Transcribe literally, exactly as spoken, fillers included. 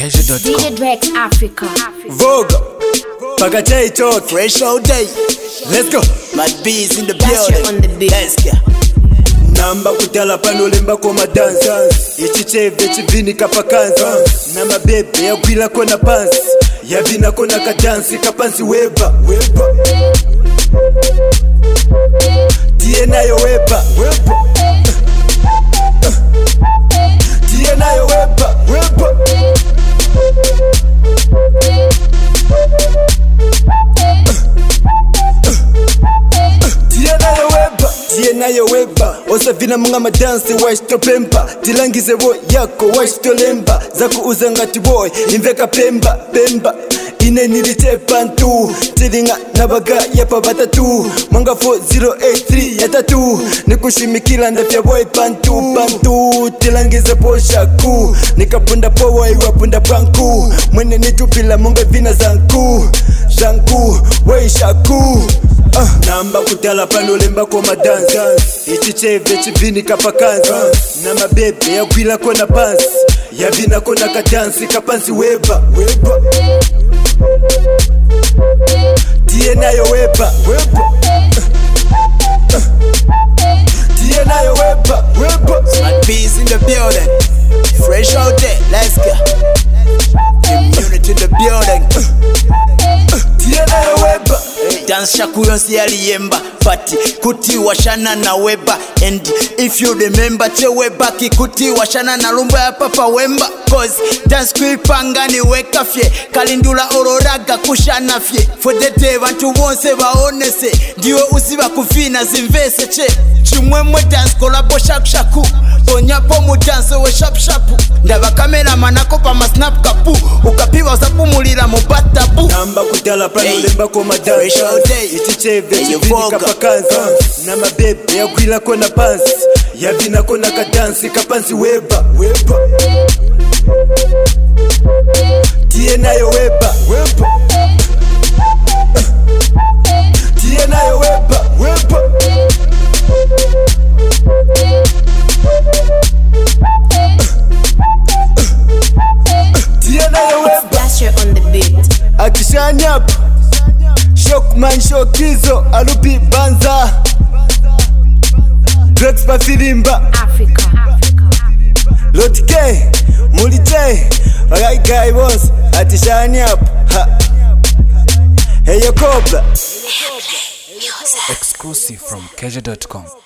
Kesho dot com. D J Drex Africa. Vogue, Pagachai talk, fresh all day. Let's go. My bees in the building. On the beat. Let's go. Namba kutala pano lemba kwa madanza. Ichi cheve chivini kapakanza. Nama bebe ya gwila kona pansi. Ya vina kona kadansi kapansi weba. Weba. Tie nayo weba. Weba. Tie nayo weba. Weba. Nayo weba osa vina mga madansi washto pemba tilangize wo yako washto lemba zaku uzangati boy inveka pemba pemba ine nilitepa ntu tilinga nabaga yapa batatu mwanga four zero eight three ya tatu nikushimikila ndafya boy pantu pantu tilangize poshaku nikapunda powa iwapunda panku mwene nitupila munga vina zanku zanku weishaku Uh, namba kutala pano lemba kwa madanza. Ichi cheve chivini kapakanza. uh, Nama bebe ya gwila kona pansi. Ya vina kona kadansi kapansi weba. Weba. Tie nayo weba. Weba. uh, uh, Tie nayo weba. Weba. My bees in the building. Fresh out there. Let's go. Community in the building. uh, uh, Tie nayo weba. Dance shaku yonsi yali yemba Pati kuti washana na weba And if you remember che weba ki kuti washana na lumba ya papa wemba Cause dance kuipanga ni weka fye Kalindula ororaga kushana fye For the day vantu wonse vaonese Ndiwe usiba kufina zimvese che Chumwemwe dance kolabo shaku shaku Onyapo mu dance we shap shapu Ndaba kamera manako pa ma snap kapu Ukapiwa usapu mulira mu batabu Namba kutala pano hey. Lemba kwa madanza. Ichi cheve chivini kapakanza. uh. Nama bebe ya gwila kona pansi. Ya vina kona kadansi kapansi weba. Weba. Tie nayo weba. Weba. uh. Tie nayo weba. Weba. Tie nayo weba. Dasher on the beat. Akishanyap Shockman Shokizo Alupi Banza Drex pa Filimba Africa. Lotike Mulite Alright guy boss Atishanyap Hey yo Cobra Exclusive from Kesho dot com.